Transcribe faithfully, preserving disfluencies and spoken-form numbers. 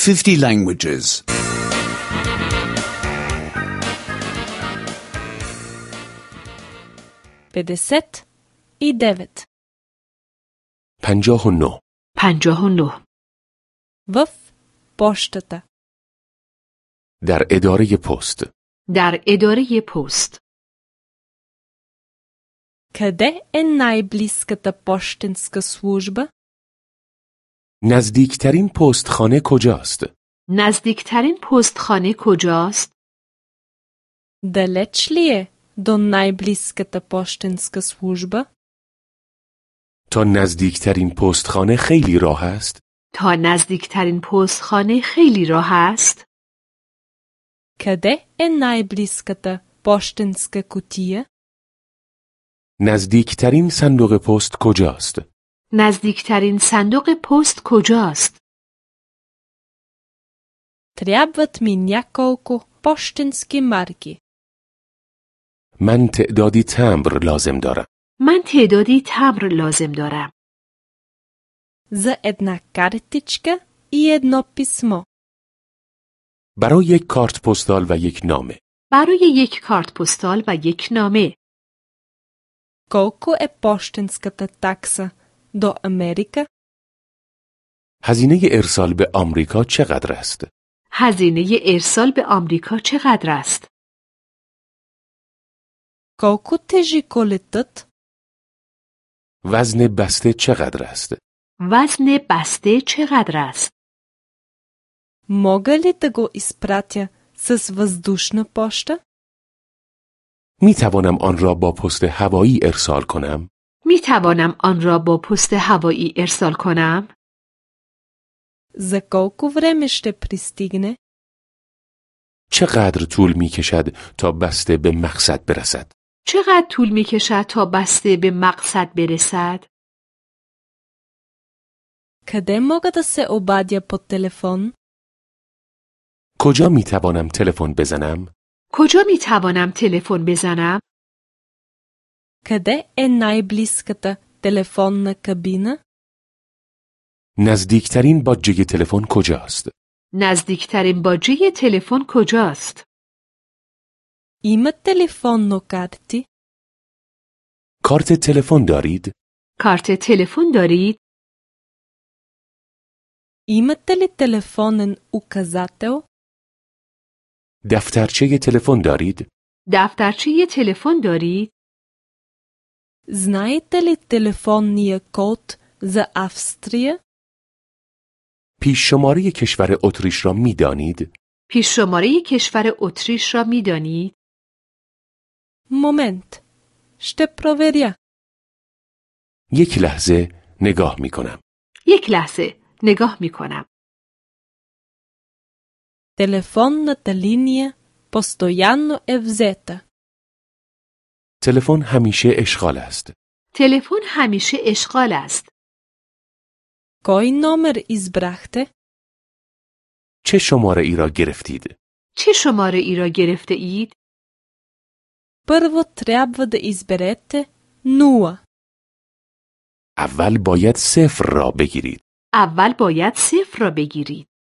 fifty languages. петдесет и девет. پنجاه و نه. پنجاه و نه. В пощата. در اداره پست. در اداره پست. Къде е най-близката пощенска служба? نزدیکترین پستخانه کجاست؟ نزدیکترین پستخانه کجاست؟ Далеч ли е до най-близката пощенска служба? تا نزدیکترین پستخانه خیلی راه است؟ تا نزدیکترین پستخانه خیلی راه است؟ Къде е най-близката пощенска кутия? نزدیکترین صندوق پست کجاست؟ نزدیکترین صندوق پست کجاست؟ Трябват ми няколко пощенски марки. من تعدادی تمبر لازم دارم. من تعدادی تمبر لازم دارم. За една картичка и едно писмо. برای یک کارت پستال و یک نامه. برای یک کارت پستال و یک نامه. Колко е пощенската такса до Америка? هزینه ارسال به آمریکا چقدر است؟ هزینه ارسال به آمریکا چقدر است؟ Колко тежи колетът? وزن بسته چقدر است؟ وزن بسته چقدر است؟ Мога ли да го изпратя с въздушна поща? می توانم آن را با پست هوایی ارسال کنم؟ می توانم آن را با پست هوایی ارسال کنم؟ За колко време ще пристигне? چقدر طول می کشد تا بسته به مقصد برسد؟ چقدر طول می کشد تا بسته به مقصد برسد؟ Къде мога да се обадя по телефон? کجا می توانم تلفن بزنم؟ کجا می توانم تلفن بزنم؟ Къде е най-близката телефонна кабина? نزدیکترین باجه تلفن کجاست؟ نزدیکترین باجه تلفن کجاست؟ Имате ли фоннокарти? کارت تلفن دارید؟ کارت تلفن دارید؟ Имате ли телефонен указател? دفترچه تلفن دارید؟ دفترچه تلفن دارید؟ Знаете ли телефонния код за Австрия? پیش شماره کشور اتریش را می دانید؟ پیش شماره کشور اتریش را می دانید؟ Момент. Ще проверя. یک لحظه نگاه می کنم. یک لحظه نگاه می کنم. Телефонната линия постоянно е взета. تلفن همیشه اشغال است. تلفن همیشه اشغال است. Кой номер избрахте? چه شماره ای را گرفتید؟ چه شماره ای را گرفته اید؟ Първо трябва да изберете нула. اول باید صفر را بگیرید. اول باید صفر را بگیرید.